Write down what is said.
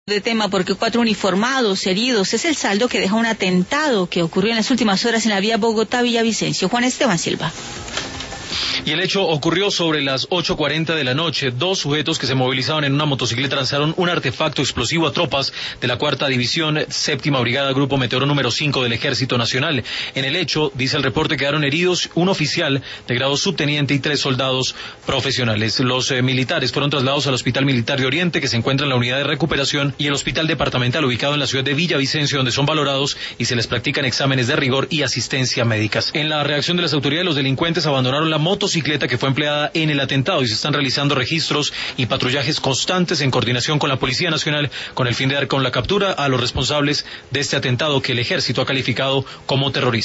De tema porque 4 uniformados heridos es el saldo que deja un atentado que ocurrió en las últimas horas en la vía Bogotá-Villavicencio. Juan Esteban Silva. Y el hecho ocurrió sobre las 8:40 de la noche. 2 sujetos que se movilizaban en una motocicleta lanzaron un artefacto explosivo a tropas de la 4ª División, 7ª Brigada, Grupo Meteoro número 5 del Ejército Nacional. En el hecho, dice el reporte, quedaron heridos un oficial de grado subteniente y 3 soldados profesionales. Los militares fueron trasladados al Hospital Militar de Oriente, que se encuentra en la unidad de recuperación, y el Hospital Departamental ubicado en la ciudad de Villavicencio, donde son valorados y se les practican exámenes de rigor y asistencia médicas. En la reacción de las autoridades, los delincuentes abandonaron la motocicleta que fue empleada en el atentado y se están realizando registros y patrullajes constantes en coordinación con la Policía Nacional con el fin de dar con la captura a los responsables de este atentado que el Ejército ha calificado como terrorista.